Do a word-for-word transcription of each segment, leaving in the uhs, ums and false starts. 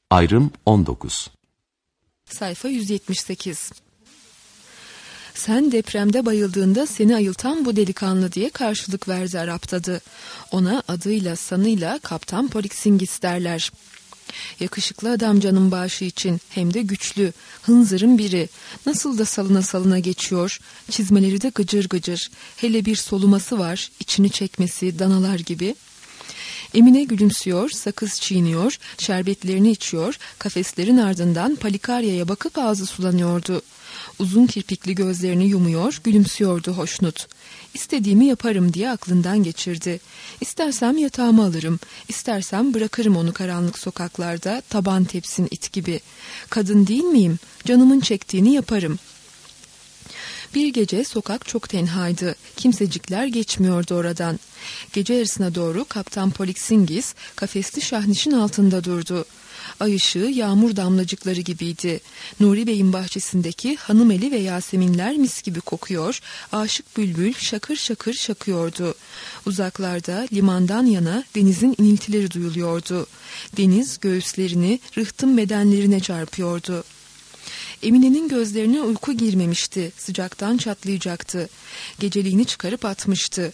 Ayrım on dokuz. Sayfa yüz yetmiş sekiz. Sen depremde bayıldığında seni ayıltan bu delikanlı diye karşılık verdi Arap dadı. Ona adıyla sanıyla Kaptan Polixingis derler. Yakışıklı adam canım bağışı için, hem de güçlü, hınzırın biri. Nasıl da salına salına geçiyor, çizmeleri de gıcır gıcır. Hele bir soluması var, içini çekmesi danalar gibi. Emine gülümsüyor, sakız çiğniyor, şerbetlerini içiyor, kafeslerin ardından Palikarya'ya bakıp ağzı sulanıyordu. Uzun kirpikli gözlerini yumuyor, gülümsüyordu hoşnut. İstediğimi yaparım diye aklından geçirdi. İstersem yatağımı alırım, istersem bırakırım onu karanlık sokaklarda, taban tepsin it gibi. Kadın değil miyim? Canımın çektiğini yaparım. Bir gece sokak çok tenhaydı. Kimsecikler geçmiyordu oradan. Gece yarısına doğru Kaptan Polixingis kafesli şahnişin altında durdu. Ay ışığı yağmur damlacıkları gibiydi. Nuri Bey'in bahçesindeki hanımeli ve yaseminler mis gibi kokuyor, aşık bülbül şakır şakır şakıyordu. Uzaklarda limandan yana denizin iniltileri duyuluyordu. Deniz göğüslerini rıhtım bedenlerine çarpıyordu. Emine'nin gözlerine uyku girmemişti, sıcaktan çatlayacaktı. Geceliğini çıkarıp atmıştı.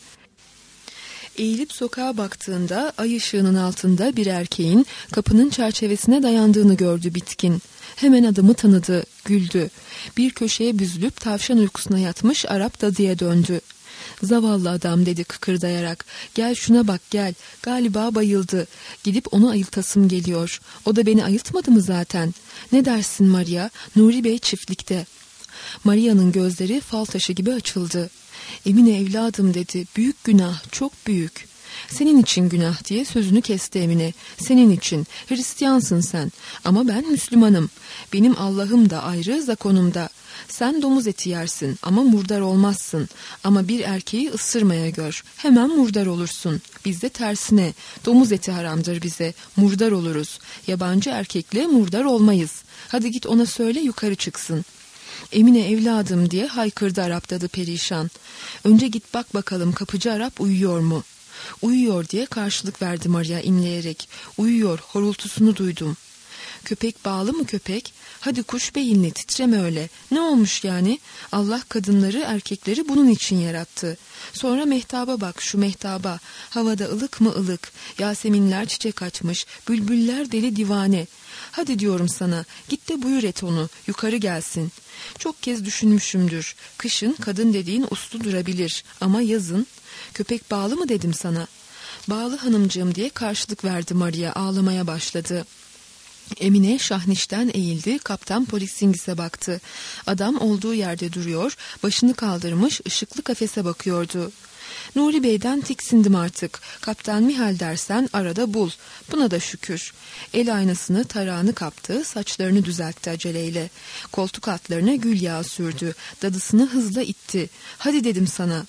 Eğilip sokağa baktığında ay ışığının altında bir erkeğin kapının çerçevesine dayandığını gördü bitkin. Hemen adamı tanıdı, güldü. Bir köşeye büzülüp tavşan uykusuna yatmış Arap dadıya döndü. Zavallı adam dedi kıkırdayarak. Gel şuna bak gel. Galiba bayıldı. Gidip onu ayıltasım geliyor. O da beni ayıltmadı mı zaten? Ne dersin Maria? Nuri Bey çiftlikte. Maria'nın gözleri fal taşı gibi açıldı. Emine evladım dedi. Büyük günah, çok büyük. Senin için günah diye sözünü kesti Emine. Senin için. Hristiyansın sen. Ama ben Müslümanım. Benim Allah'ım da ayrı, zakonum da. Sen domuz eti yersin ama murdar olmazsın. Ama bir erkeği ısırmaya gör. Hemen murdar olursun. Biz de tersine. Domuz eti haramdır bize. Murdar oluruz. Yabancı erkekle murdar olmayız. Hadi git ona söyle yukarı çıksın. Emine evladım diye haykırdı Arap dadı perişan. Önce git bak bakalım kapıcı Arap uyuyor mu? Uyuyor diye karşılık verdi Maria inleyerek. Uyuyor, horultusunu duydum. Köpek bağlı mı köpek? Hadi kuş beyinli titreme öyle. Ne olmuş yani? Allah kadınları erkekleri bunun için yarattı. Sonra mehtaba bak şu mehtaba. Havada ılık mı ılık. Yaseminler çiçek açmış. Bülbüller deli divane. Hadi diyorum sana git de buyur et onu yukarı gelsin. Çok kez düşünmüşümdür. Kışın kadın dediğin uslu durabilir ama yazın. Köpek bağlı mı dedim sana? Bağlı hanımcığım diye karşılık verdi Maria, ağlamaya başladı. Emine şahnişten eğildi, Kaptan Polixingis'e baktı. Adam olduğu yerde duruyor, başını kaldırmış ışıklı kafese bakıyordu. Nuri Bey'den tiksindim artık. Kaptan Mihal dersen arada bul. Buna da şükür. El aynasını tarağını kaptı, saçlarını düzeltti aceleyle. Koltuk altlarına gül yağı sürdü. Dadısını hızla itti. Hadi dedim sana.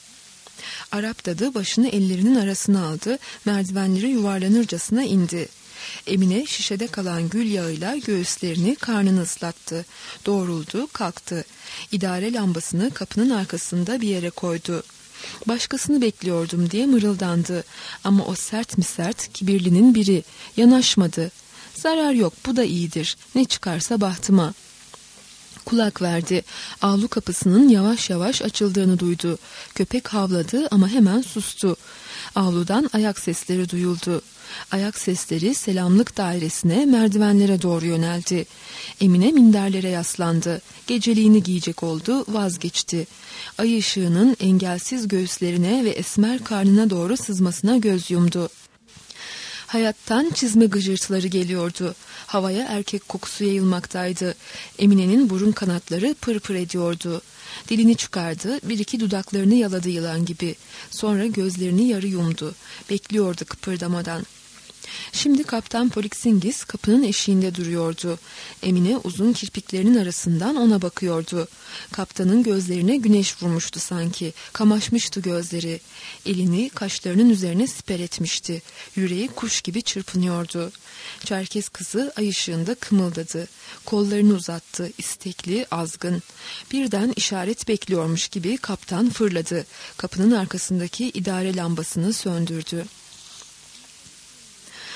Arap dadı başını ellerinin arasına aldı, merdivenleri yuvarlanırcasına indi. Emine şişede kalan gül yağıyla göğüslerini, karnını ıslattı. Doğruldu, kalktı. İdare lambasını kapının arkasında bir yere koydu. Başkasını bekliyordum diye mırıldandı. Ama o sert mi sert, kibirlinin biri. Yanaşmadı. Zarar yok, bu da iyidir. Ne çıkarsa bahtıma. Kulak verdi. Avlu kapısının yavaş yavaş açıldığını duydu. Köpek havladı ama hemen sustu. Avludan ayak sesleri duyuldu. Ayak sesleri selamlık dairesine, merdivenlere doğru yöneldi. Emine minderlere yaslandı. Geceliğini giyecek oldu, vazgeçti. Ay ışığının engelsiz göğüslerine ve esmer karnına doğru sızmasına göz yumdu. Hayattan çizme gıcırtıları geliyordu. Havaya erkek kokusu yayılmaktaydı. Emine'nin burun kanatları pır pır ediyordu. Dilini çıkardı, bir iki dudaklarını yaladı yılan gibi. Sonra gözlerini yarı yumdu. Bekliyordu kıpırdamadan. Şimdi Kaptan Polixingis kapının eşiğinde duruyordu. Emine uzun kirpiklerinin arasından ona bakıyordu. Kaptanın gözlerine güneş vurmuştu sanki. Kamaşmıştı gözleri. Elini kaşlarının üzerine siper etmişti. Yüreği kuş gibi çırpınıyordu. Çerkez kızı ay ışığında kımıldadı. Kollarını uzattı, istekli, azgın. Birden işaret bekliyormuş gibi kaptan fırladı. Kapının arkasındaki idare lambasını söndürdü.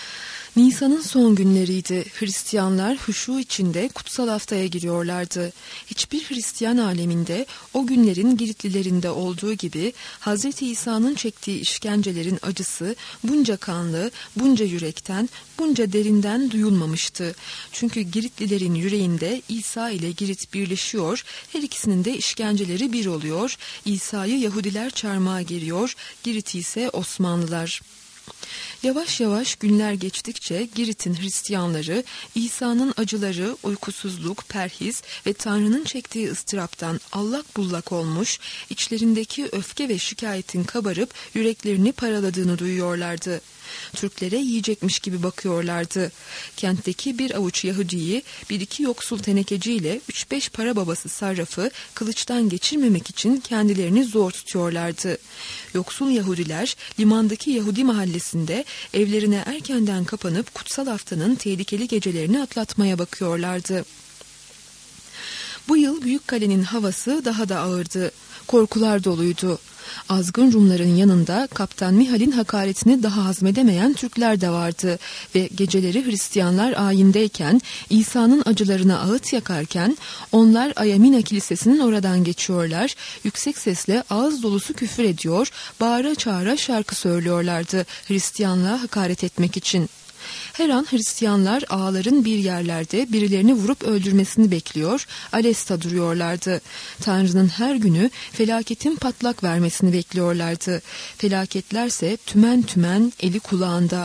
Nisan'ın son günleriydi. Hristiyanlar huşu içinde kutsal haftaya giriyorlardı. Hiçbir Hristiyan aleminde o günlerin Giritlilerinde olduğu gibi Hazreti İsa'nın çektiği işkencelerin acısı bunca kanlı, bunca yürekten, bunca derinden duyulmamıştı. Çünkü Giritlilerin yüreğinde İsa ile Girit birleşiyor, her ikisinin de işkenceleri bir oluyor. İsa'yı Yahudiler çarmıha geriyor, Girit'i ise Osmanlılar. Yavaş yavaş günler geçtikçe Girit'in Hristiyanları İsa'nın acıları, uykusuzluk, perhiz ve Tanrı'nın çektiği ıstıraptan allak bullak olmuş, içlerindeki öfke ve şikayetin kabarıp yüreklerini paraladığını duyuyorlardı. Türklere yiyecekmiş gibi bakıyorlardı. Kentteki bir avuç Yahudiyi, bir iki yoksul tenekeciyle üç beş para babası sarrafı kılıçtan geçirmemek için kendilerini zor tutuyorlardı. Yoksul Yahudiler limandaki Yahudi mahallesinde evlerine erkenden kapanıp kutsal haftanın tehlikeli gecelerini atlatmaya bakıyorlardı. Bu yıl Büyükkale'nin havası daha da ağırdı. Korkular doluydu. Azgın Rumların yanında Kaptan Mihal'in hakaretini daha hazmedemeyen Türkler de vardı ve geceleri Hristiyanlar ayindeyken, İsa'nın acılarına ağıt yakarken onlar Ayamina Kilisesi'nin oradan geçiyorlar, yüksek sesle ağız dolusu küfür ediyor, bağıra çağıra şarkı söylüyorlardı Hristiyanlığa hakaret etmek için. Her an Hristiyanlar ağaların bir yerlerde birilerini vurup öldürmesini bekliyor, alesta duruyorlardı. Tanrı'nın her günü felaketin patlak vermesini bekliyorlardı. Felaketlerse tümen tümen eli kulağında.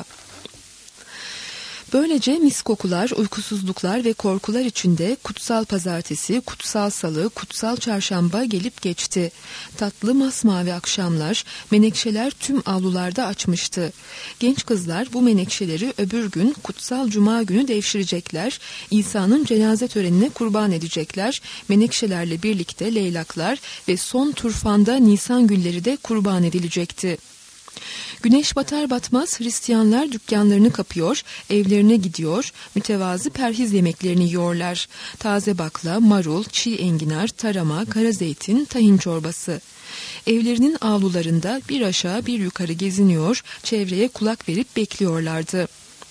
Böylece mis kokular, uykusuzluklar ve korkular içinde kutsal pazartesi, kutsal salı, kutsal çarşamba gelip geçti. Tatlı masmavi akşamlar, menekşeler tüm avlularda açmıştı. Genç kızlar bu menekşeleri öbür gün kutsal cuma günü devşirecekler, İsa'nın cenaze törenine kurban edecekler, menekşelerle birlikte leylaklar ve son turfanda nisan gülleri de kurban edilecekti. Güneş batar batmaz Hristiyanlar dükkanlarını kapıyor, evlerine gidiyor, mütevazı perhiz yemeklerini yiyorlar. Taze bakla, marul, çiğ enginar, tarama, kara zeytin, tahin çorbası. Evlerinin avlularında bir aşağı bir yukarı geziniyor, çevreye kulak verip bekliyorlardı.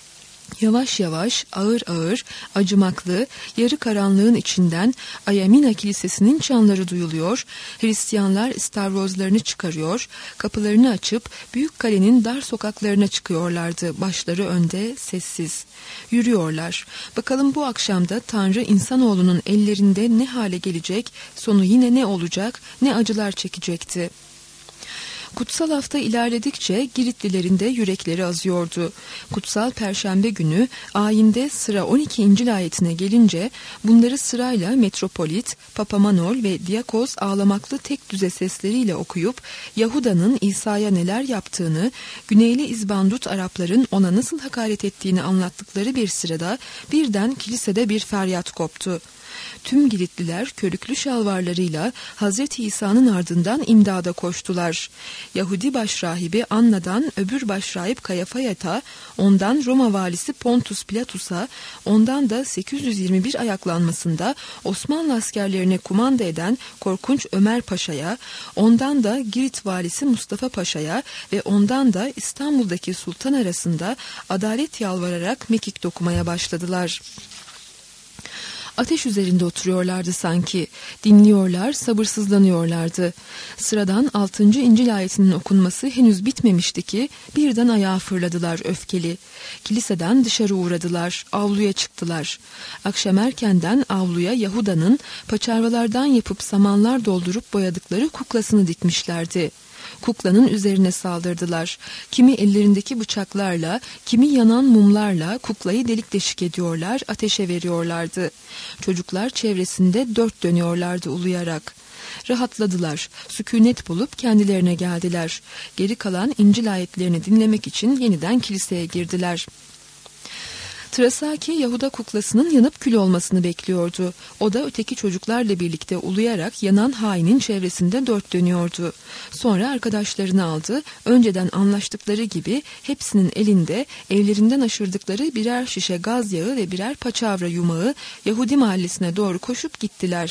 Yavaş yavaş, ağır ağır, acımaklı, yarı karanlığın içinden Ayamina Kilisesi'nin çanları duyuluyor, Hristiyanlar istavrozlarını çıkarıyor, kapılarını açıp büyük kalenin dar sokaklarına çıkıyorlardı, başları önde, sessiz. Yürüyorlar. Bakalım bu akşamda Tanrı insanoğlunun ellerinde ne hale gelecek, sonu yine ne olacak, ne acılar çekecekti. Kutsal hafta ilerledikçe Giritlilerin de yürekleri azıyordu. Kutsal Perşembe günü ayinde sıra on iki İncil ayetine gelince bunları sırayla metropolit, Papa Manol ve Diakos ağlamaklı tek düze sesleriyle okuyup Yahuda'nın İsa'ya neler yaptığını, Güneyli İzbandut Arapların ona nasıl hakaret ettiğini anlattıkları bir sırada birden kilisede bir feryat koptu. Tüm Giritliler körüklü şalvarlarıyla Hazreti İsa'nın ardından imdada koştular. Yahudi başrahibi Anna'dan öbür başrahip Kayafayat'a, ondan Roma valisi Pontus Pilatus'a, ondan da sekiz yüz yirmi bir ayaklanmasında Osmanlı askerlerine kumanda eden Korkunç Ömer Paşa'ya, ondan da Girit valisi Mustafa Paşa'ya ve ondan da İstanbul'daki sultan arasında adalet yalvararak mekik dokumaya başladılar. Ateş üzerinde oturuyorlardı sanki. Dinliyorlar, sabırsızlanıyorlardı. Sıradan altıncı İncil ayetinin okunması henüz bitmemişti ki birden ayağa fırladılar öfkeli. Kiliseden dışarı uğradılar, avluya çıktılar. Akşam erkenden avluya Yahuda'nın paçarvalardan yapıp samanlar doldurup boyadıkları kuklasını dikmişlerdi. Kuklanın üzerine saldırdılar. Kimi ellerindeki bıçaklarla, kimi yanan mumlarla kuklayı delik deşik ediyorlar, ateşe veriyorlardı. Çocuklar çevresinde dört dönüyorlardı uluyarak. Rahatladılar, sükûnet bulup kendilerine geldiler. Geri kalan İncil ayetlerini dinlemek için yeniden kiliseye girdiler. Trasaki Yahuda kuklasının yanıp kül olmasını bekliyordu. O da öteki çocuklarla birlikte uluyarak yanan hainin çevresinde dört dönüyordu. Sonra arkadaşlarını aldı. Önceden anlaştıkları gibi hepsinin elinde evlerinden aşırdıkları birer şişe gaz yağı ve birer paçavra yumağı Yahudi mahallesine doğru koşup gittiler.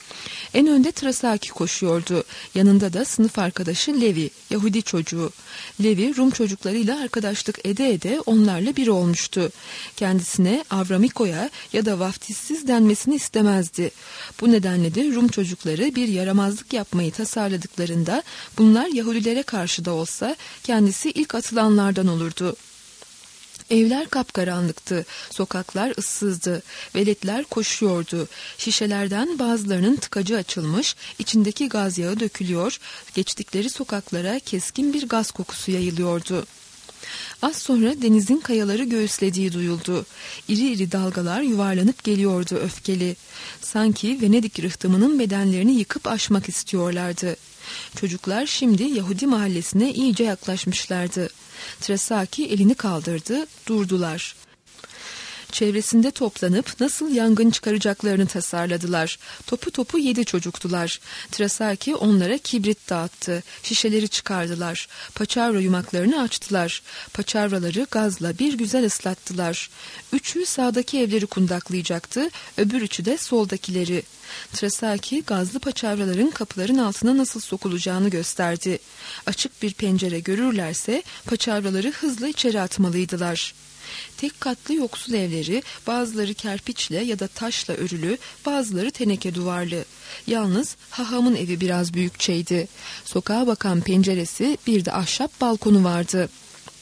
En önde Trasaki koşuyordu. Yanında da sınıf arkadaşı Levi, Yahudi çocuğu. Levi, Rum çocuklarıyla arkadaşlık ede ede onlarla bir olmuştu. Kendisine Avramiko'ya ya da vaftizsiz denmesini istemezdi. Bu nedenle de Rum çocukları bir yaramazlık yapmayı tasarladıklarında bunlar Yahudilere karşı da olsa kendisi ilk atılanlardan olurdu. Evler kapkaranlıktı, sokaklar ıssızdı, veletler koşuyordu. Şişelerden bazılarının tıkacı açılmış, içindeki gaz yağı dökülüyor, geçtikleri sokaklara keskin bir gaz kokusu yayılıyordu. Az sonra denizin kayaları göğüslediği duyuldu. İri iri dalgalar yuvarlanıp geliyordu öfkeli. Sanki Venedik rıhtımının bedenlerini yıkıp aşmak istiyorlardı. Çocuklar şimdi Yahudi mahallesine iyice yaklaşmışlardı. Trasaki elini kaldırdı, durdular. Çevresinde toplanıp nasıl yangın çıkaracaklarını tasarladılar. Topu topu yedi çocuktular. Trasaki onlara kibrit dağıttı. Şişeleri çıkardılar. Paçavra yumaklarını açtılar. Paçavraları gazla bir güzel ıslattılar. Üçü sağdaki evleri kundaklayacaktı, öbür üçü de soldakileri. Trasaki gazlı paçavraların kapıların altına nasıl sokulacağını gösterdi. Açık bir pencere görürlerse paçavraları hızla içeri atmalıydılar. Tek katlı yoksul evleri, bazıları kerpiçle ya da taşla örülü, bazıları teneke duvarlı. Yalnız hahamın evi biraz büyükçeydi. Sokağa bakan penceresi, bir de ahşap balkonu vardı.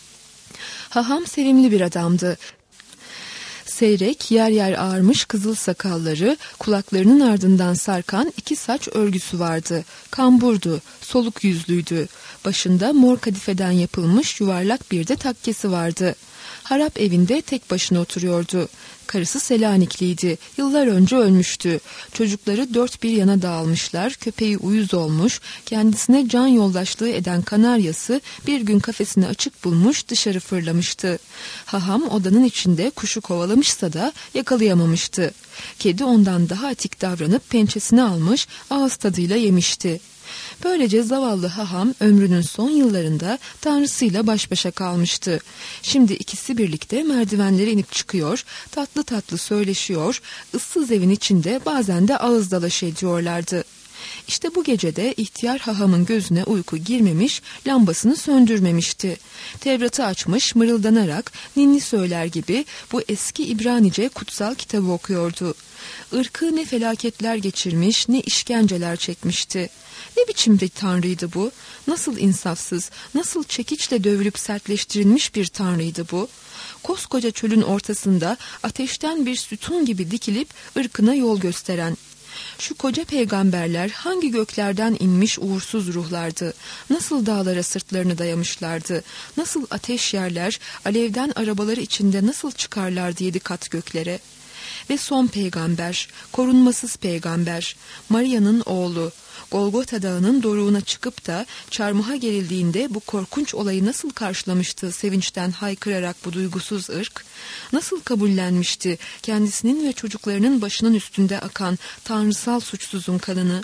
Haham sevimli bir adamdı. Seyrek, yer yer ağarmış kızıl sakalları, kulaklarının ardından sarkan iki saç örgüsü vardı. Kamburdu, soluk yüzlüydü. Başında mor kadifeden yapılmış yuvarlak bir de takkesi vardı. Harap evinde tek başına oturuyordu. Karısı Selanikliydi. Yıllar önce ölmüştü. Çocukları dört bir yana dağılmışlar. Köpeği uyuz olmuş. Kendisine can yoldaşlığı eden kanaryası bir gün kafesini açık bulmuş, dışarı fırlamıştı. Haham odanın içinde kuşu kovalamışsa da yakalayamamıştı. Kedi ondan daha atik davranıp pençesini almış, ağız tadıyla yemişti. Böylece zavallı haham ömrünün son yıllarında Tanrısıyla baş başa kalmıştı. Şimdi ikisi birlikte merdivenlere inip çıkıyor, tatlı tatlı söyleşiyor, ıssız evin içinde bazen de ağız dalaşı ediyorlardı. İşte bu gecede ihtiyar hahamın gözüne uyku girmemiş, lambasını söndürmemişti. Tevrat'ı açmış, mırıldanarak ninni söyler gibi bu eski İbranice kutsal kitabı okuyordu. Irkı ne felaketler geçirmiş, ne işkenceler çekmişti. Ne biçim bir tanrıydı bu? Nasıl insafsız, nasıl çekiçle dövülüp sertleştirilmiş bir tanrıydı bu? Koskoca çölün ortasında ateşten bir sütun gibi dikilip ırkına yol gösteren. Şu koca peygamberler hangi göklerden inmiş uğursuz ruhlardı? Nasıl dağlara sırtlarını dayamışlardı? Nasıl ateş yerler, alevden arabaları içinde nasıl çıkarlardı yedi kat göklere? Ve son peygamber, korunmasız peygamber, Maria'nın oğlu, Golgota Dağı'nın doruğuna çıkıp da çarmıha gerildiğinde bu korkunç olayı nasıl karşılamıştı sevinçten haykırarak bu duygusuz ırk? Nasıl kabullenmişti kendisinin ve çocuklarının başının üstünde akan tanrısal suçsuzun kanını?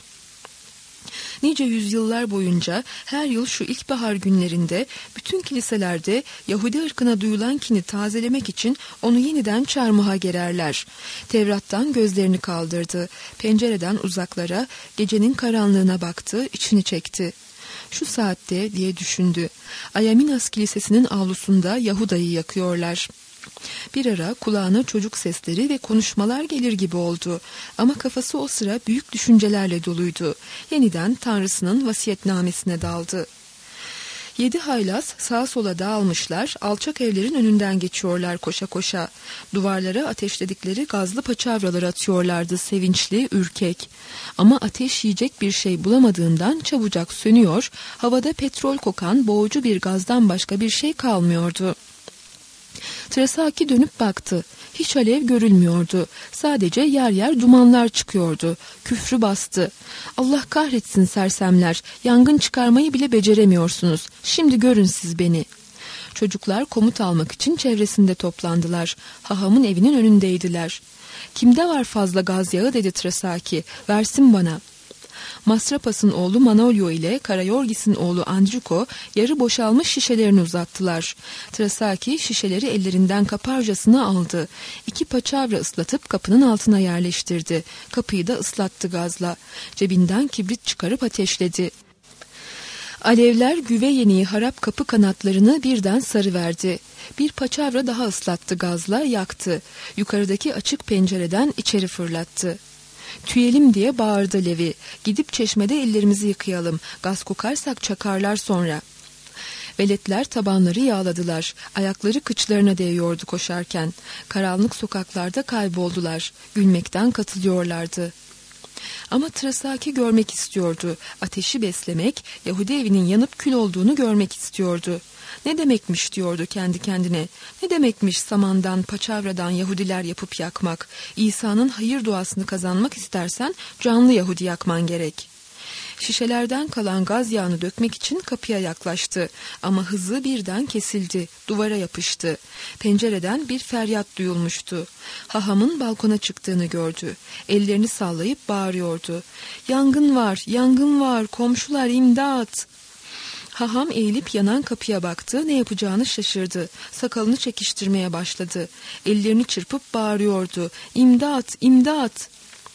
Nice yüzyıllar boyunca her yıl şu ilkbahar günlerinde bütün kiliselerde Yahudi ırkına duyulan kini tazelemek için onu yeniden çarmıha gererler. Tevrat'tan gözlerini kaldırdı. Pencereden uzaklara, gecenin karanlığına baktı, içini çekti. Şu saatte diye düşündü. Ayaminas Kilisesi'nin avlusunda Yahuda'yı yakıyorlar. Bir ara kulağına çocuk sesleri ve konuşmalar gelir gibi oldu. Ama kafası o sıra büyük düşüncelerle doluydu. Yeniden Tanrısının vasiyetnamesine daldı. Yedi haylaz sağa sola dağılmışlar, alçak evlerin önünden geçiyorlar koşa koşa. Duvarlara ateşledikleri gazlı paçavraları atıyorlardı sevinçli, ürkek. Ama ateş yiyecek bir şey bulamadığından çabucak sönüyor, havada petrol kokan boğucu bir gazdan başka bir şey kalmıyordu. Trasaki dönüp baktı. Hiç alev görülmüyordu. Sadece yer yer dumanlar çıkıyordu. Küfrü bastı. Allah kahretsin sersemler. Yangın çıkarmayı bile beceremiyorsunuz. Şimdi görün siz beni. Çocuklar komut almak için çevresinde toplandılar. Hahamın evinin önündeydiler. Kimde var fazla gaz yağı dedi Trasaki. Versin bana. Mastrapas'ın oğlu Manolio ile Karayorgis'in oğlu Andriko yarı boşalmış şişelerini uzattılar. Trasaki şişeleri ellerinden kaparcasına aldı. İki paçavra ıslatıp kapının altına yerleştirdi. Kapıyı da ıslattı gazla. Cebinden kibrit çıkarıp ateşledi. Alevler güve yeniği harap kapı kanatlarını birden sarıverdi. Bir paçavra daha ıslattı gazla, yaktı. Yukarıdaki açık pencereden içeri fırlattı. Tüyelim diye bağırdı Levi. Gidip çeşmede ellerimizi yıkayalım. Gaz kokarsak çakarlar sonra. Veletler tabanları yağladılar. Ayakları kıçlarına değiyordu koşarken. Karanlık sokaklarda kayboldular. Gülmekten katılıyorlardı. Ama Trasaki görmek istiyordu. Ateşi beslemek, Yahudi evinin yanıp kül olduğunu görmek istiyordu. Ne demekmiş diyordu kendi kendine. Ne demekmiş samandan, paçavradan Yahudiler yapıp yakmak. İsa'nın hayır duasını kazanmak istersen canlı Yahudi yakman gerek. Şişelerden kalan gaz yağını dökmek için kapıya yaklaştı. Ama hızı birden kesildi. Duvara yapıştı. Pencereden bir feryat duyulmuştu. Haham'ın balkona çıktığını gördü. Ellerini sallayıp bağırıyordu. Yangın var, yangın var, komşular imdat! Haham eğilip yanan kapıya baktı, ne yapacağını şaşırdı. Sakalını çekiştirmeye başladı. Ellerini çırpıp bağırıyordu. İmdat, imdat!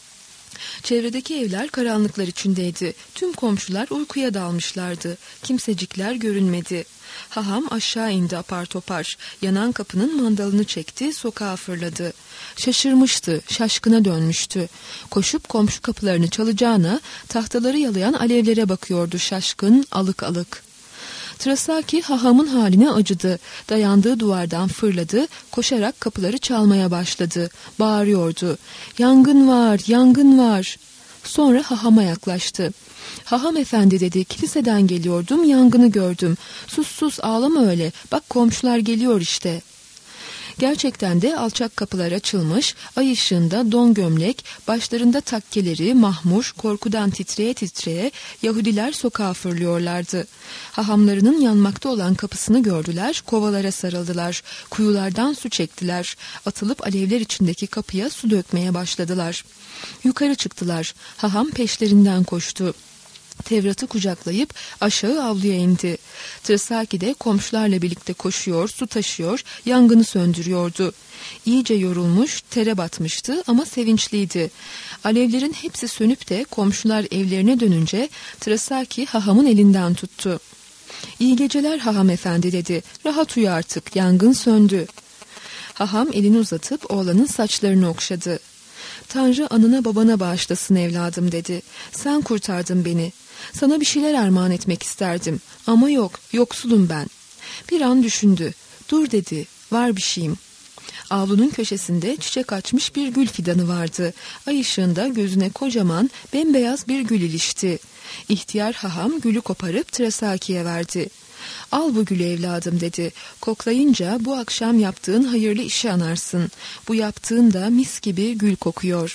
Çevredeki evler karanlıklar içindeydi. Tüm komşular uykuya dalmışlardı. Kimsecikler görünmedi. Haham aşağı indi apar topar. Yanan kapının mandalını çekti, sokağa fırladı. Şaşırmıştı, şaşkına dönmüştü. Koşup komşu kapılarını çalacağına tahtaları yalayan alevlere bakıyordu şaşkın, alık alık. Trasaki Haham'ın haline acıdı. Dayandığı duvardan fırladı, koşarak kapıları çalmaya başladı. Bağırıyordu. Yangın var, yangın var. Sonra Haham'a yaklaştı. Haham efendi dedi, kiliseden geliyordum, yangını gördüm. Sus sus, ağlama öyle, bak komşular geliyor işte. Gerçekten de alçak kapılar açılmış, ay ışığında don gömlek, başlarında takkeleri, mahmur, korkudan titreye titreye Yahudiler sokağa fırlıyorlardı. Hahamlarının yanmakta olan kapısını gördüler, kovalara sarıldılar, kuyulardan su çektiler, atılıp alevler içindeki kapıya su dökmeye başladılar. Yukarı çıktılar, haham peşlerinden koştu. Tevrat'ı kucaklayıp aşağı avluya indi. Trasaki de komşularla birlikte koşuyor, su taşıyor, yangını söndürüyordu. İyice yorulmuş, tere batmıştı ama sevinçliydi. Alevlerin hepsi sönüp de komşular evlerine dönünce Trasaki Haham'ın elinden tuttu. İyi geceler Haham efendi dedi. Rahat uyu artık, yangın söndü. Haham elini uzatıp oğlanın saçlarını okşadı. Tanrı anına babana bağışlasın evladım dedi. Sen kurtardın beni. Sana bir şeyler armağan etmek isterdim. Ama yok, yoksulum ben. Bir an düşündü. Dur dedi, var bir şeyim. Avlunun köşesinde çiçek açmış bir gül fidanı vardı. Ay ışığında gözüne kocaman, bembeyaz bir gül ilişti. İhtiyar haham gülü koparıp Trasaki'ye verdi. Al bu gülü evladım dedi. Koklayınca bu akşam yaptığın hayırlı işi anarsın. Bu yaptığın da mis gibi gül kokuyor.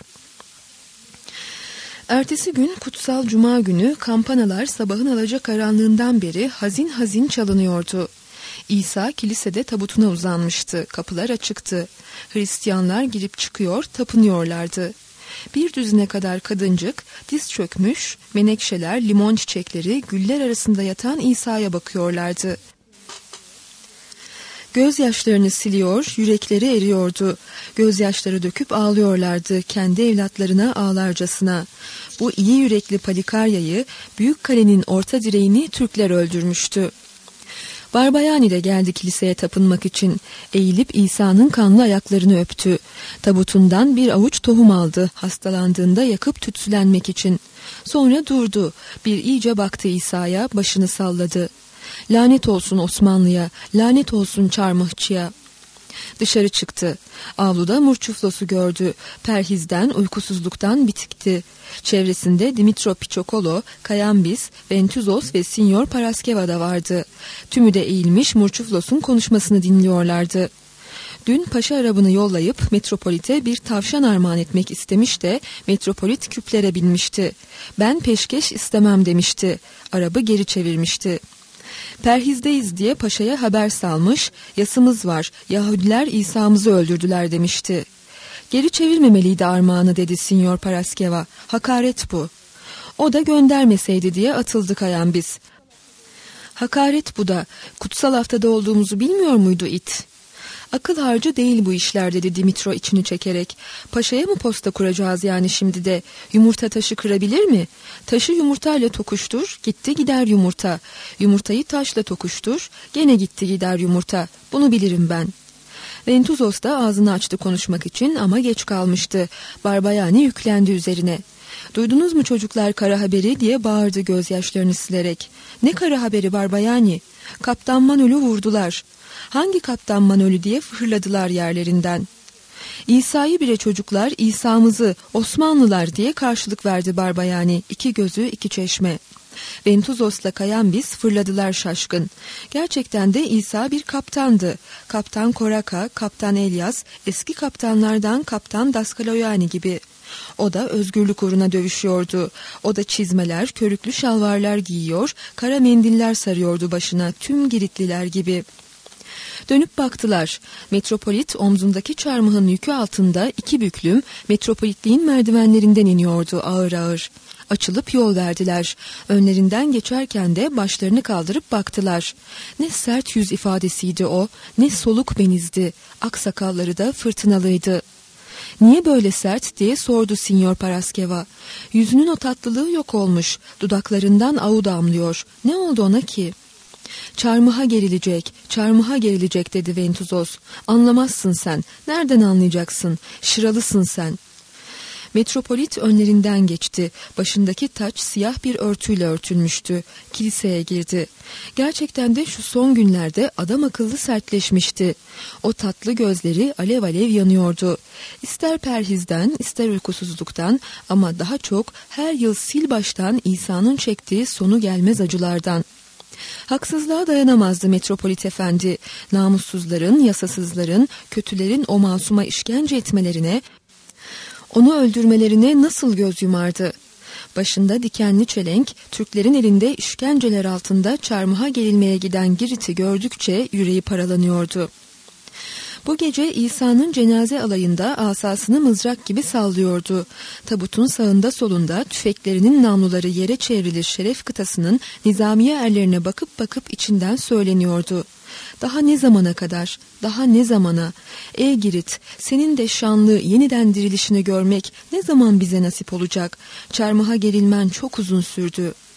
Ertesi gün kutsal cuma günü kampanalar sabahın alacakaranlığından beri hazin hazin çalınıyordu. İsa kilisede tabutuna uzanmıştı. Kapılar açıktı. Hristiyanlar girip çıkıyor, tapınıyorlardı. Bir düzine kadar kadıncık, diz çökmüş, menekşeler, limon çiçekleri, güller arasında yatan İsa'ya bakıyorlardı. Gözyaşlarını siliyor, yürekleri eriyordu. Gözyaşları döküp ağlıyorlardı kendi evlatlarına ağlarcasına. Bu iyi yürekli Palikarya'yı, büyük kalenin orta direğini Türkler öldürmüştü. Barbayani de geldi kiliseye tapınmak için. Eğilip İsa'nın kanlı ayaklarını öptü. Tabutundan bir avuç tohum aldı, hastalandığında yakıp tütsülenmek için. Sonra durdu, bir iyice baktı İsa'ya, başını salladı. Lanet olsun Osmanlı'ya, lanet olsun Çarmıhçı'ya. Dışarı çıktı. Avluda Murçuflos'u gördü. Perhizden, uykusuzluktan bitikti. Çevresinde Dimitro Piçokolo, Kayambis, Ventuzos ve Sinyor Paraskeva da vardı. Tümü de eğilmiş Murçuflos'un konuşmasını dinliyorlardı. Dün paşa arabını yollayıp metropolite bir tavşan armağan etmek istemiş de metropolit küplere binmişti. Ben peşkeş istemem demişti. Arabı geri çevirmişti. Perhizdeyiz diye paşaya haber salmış, yasımız var, Yahudiler İsa'mızı öldürdüler demişti. Geri çevirmemeliydi armağanı dedi Sinyor Paraskeva. Hakaret bu. O da göndermeseydi diye atıldı Kayanbiz. Hakaret bu da. Kutsal haftada olduğumuzu bilmiyor muydu it? Akıl harcı değil bu işler dedi Dimitro içini çekerek. Paşaya mı posta kuracağız yani şimdi de? Yumurta taşı kırabilir mi? Taşı yumurtayla tokuştur, gitti gider yumurta. Yumurtayı taşla tokuştur, gene gitti gider yumurta. Bunu bilirim ben. Ventuzos da ağzını açtı konuşmak için ama geç kalmıştı. Barbayani yüklendi üzerine. Duydunuz mu çocuklar kara haberi diye bağırdı gözyaşlarını silerek. Ne kara haberi Barbayani? Kaptan Manol'u vurdular. Hangi Kaptan Manol'u diye fırladılar yerlerinden. İsa'yı bile çocuklar İsa'mızı Osmanlılar diye karşılık verdi Barbayani. İki gözü iki çeşme. Ventuzos'la Kayanbiz fırladılar şaşkın. Gerçekten de İsa bir kaptandı. Kaptan Koraka, Kaptan Elias, eski kaptanlardan Kaptan Daskaloyani gibi. O da özgürlük uğruna dövüşüyordu. O da çizmeler, körüklü şalvarlar giyiyor, kara mendiller sarıyordu başına tüm Giritliler gibi. Dönüp baktılar. Metropolit omzundaki çarmıhın yükü altında iki büklüm metropolitliğin merdivenlerinden iniyordu ağır ağır. Açılıp yol verdiler. Önlerinden geçerken de başlarını kaldırıp baktılar. Ne sert yüz ifadesiydi o, ne soluk benizdi. Aksakalları da fırtınalıydı. Niye böyle sert diye sordu Sinyor Paraskeva. Yüzünün o tatlılığı yok olmuş. Dudaklarından avu damlıyor. Ne oldu ona ki? Çarmıha gerilecek, çarmıha gerilecek dedi Ventuzos. Anlamazsın sen. Nereden anlayacaksın? Şıralısın sen. Metropolit önlerinden geçti. Başındaki taç siyah bir örtüyle örtülmüştü. Kiliseye girdi. Gerçekten de şu son günlerde adam akıllı sertleşmişti. O tatlı gözleri alev alev yanıyordu. İster perhizden, ister uykusuzluktan ama daha çok her yıl sil baştan İsa'nın çektiği sonu gelmez acılardan. Haksızlığa dayanamazdı Metropolit Efendi. Namussuzların, yasasızların, kötülerin o masuma işkence etmelerine, onu öldürmelerine nasıl göz yumardı? Başında dikenli çelenk, Türklerin elinde işkenceler altında çarmıha gerilmeye giden Girit'i gördükçe yüreği paralanıyordu. Bu gece İsa'nın cenaze alayında asasını mızrak gibi sallıyordu. Tabutun sağında solunda tüfeklerinin namluları yere çevrilir şeref kıtasının nizamiye erlerine bakıp bakıp içinden söyleniyordu. Daha ne zamana kadar, daha ne zamana? Ey Girit, senin de şanlı yeniden dirilişini görmek ne zaman bize nasip olacak? Çarmıha gerilmen çok uzun sürdü.